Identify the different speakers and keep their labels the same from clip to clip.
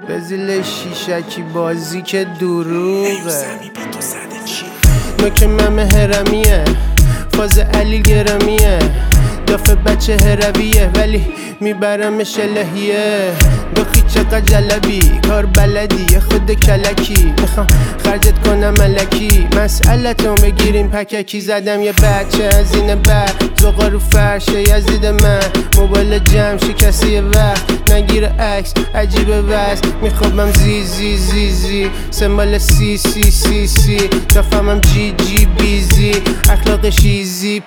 Speaker 1: بزیل شیشکی بازی که دروغه نوک ممه هرمیه فاز علی گرمیه دافه بچه هرویه ولی میبرمش الهیه دخی چقدر جلبی کار بلدی یه خود کلکی میخوام خرجت کنم ملکی مسئلتون بگیریم پککی زدم یه بچه از این بر زغا رو فرشه یزید من موبایل جمع شکسته یه وقت نگیره عکس عجیبه وز میخوابم زی سمبال سی تفهمم جی بیزی اخلاقش ایزی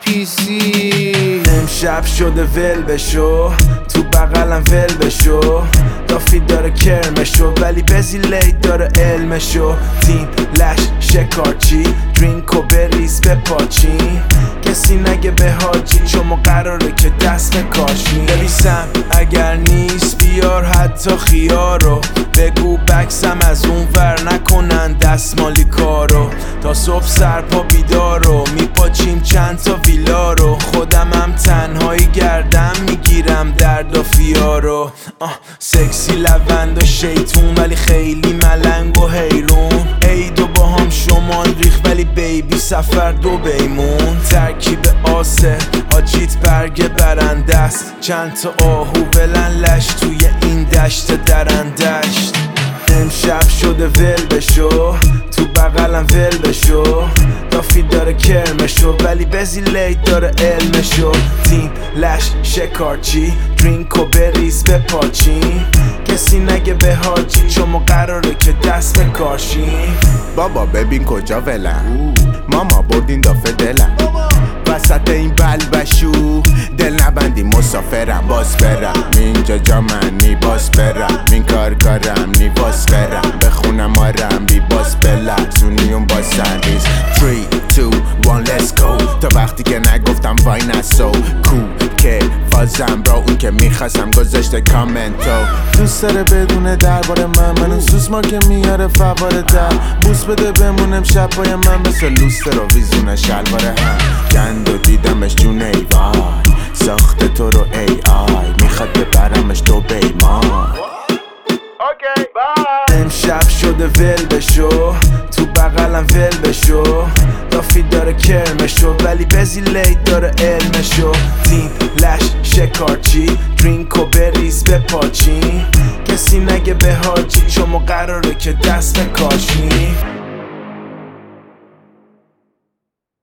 Speaker 1: پیسی
Speaker 2: امشب شده ول بشو تو بغلم ول بشو دافی داره کرمشو ولی بزیلیت داره علمشو تیم لش شکارچی درینکو بریز بپاچین کسی نگه به حاجی شما قراره که دست بکاشین بریسم اگر نیست بیار حتی خیارو بگو بکسم از اون ور نکنن دستمالی کارو تا صبح سرپا بیدارو میپاچیم چند تا ویلا رو خودم هم تنهایی گردم میگیرم درد و فیارو سکسی لوند و شیطون ولی خیلی ملنگ و حیرون عیدو با هم شمال ریخ ولی بیبی سفر دو بیمون ترکیب آسه آجیت برگ برنده است چند تا آهو بلن لش توی این دشت درندشت امشب شده ول بشو تو بغلم ول بشو دافی داره کرمشو ولی بزیلیت داره علمشو تیم لش شکارچی درینکو بریز بپاچین کسی نگه به حاجی چون قراره که دست بکاشین
Speaker 3: بابا ببین کجا ولم ماما بردین دافه دلم وسط این بلبشو دل نبندی مسافرم باز برم اینجا جا من نی باز برم این کارم نی باز برم بخونم آرم بی باز بلرزونی اون باز سنریز 3, 2, 1 let's go تا وقتی که نگفتم وای نسو که فازم برا اون که میخواستم گذاشته کامنتو دوست داره بدونه درباره من سوسما که میاره فواره در بوس بده بمونم شب پای من مثل لوستر و ویزونه شلواره هم گند و دیدمش جون ای وای ساخته تو رو ای آی میخواد ببرمش تو بیمان
Speaker 2: امشب شده ول بشو تو بغلم ول بشو دافی داره کرمشو ولی بزیلیت داره علمشو تیم لش شکارچی درینکو بریز بپاچین کسی نگه به حاجی چون قراره که دست بکاشین